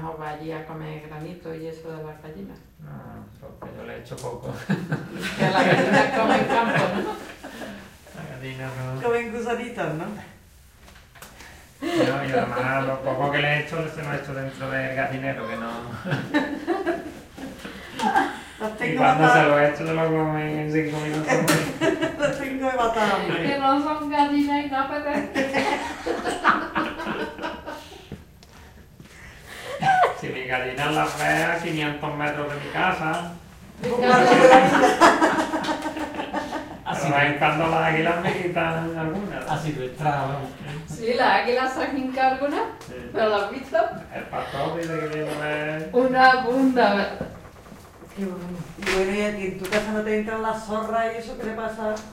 mejor va allí a comer granito y eso de las gallinas. No, porque yo le he hecho poco. Que las gallinas comen campo, ¿no? La gallina no. Comen gusanitos, ¿no? No, y además lo poco que le he hecho se lo he hecho dentro del gallinero, que no. Las Y tengo cuando se matadas. lo he hecho se lo comen en 5 minutos. Las tengo de matar hambre. Que no son gallinas y no apetece. Si mi gallina la ve a 500 metros de mi casa, Un plato de la vida. pero de vez en cuando las águilas me quitan algunas. Así que vamos. Sí, las águilas se han hincado algunas, Sí. pero las has visto. El pastor dice que viene a ver. Una bunda. Qué bueno. Y bueno, y aquí en tu casa no te entran las zorras y eso, ¿qué le pasa?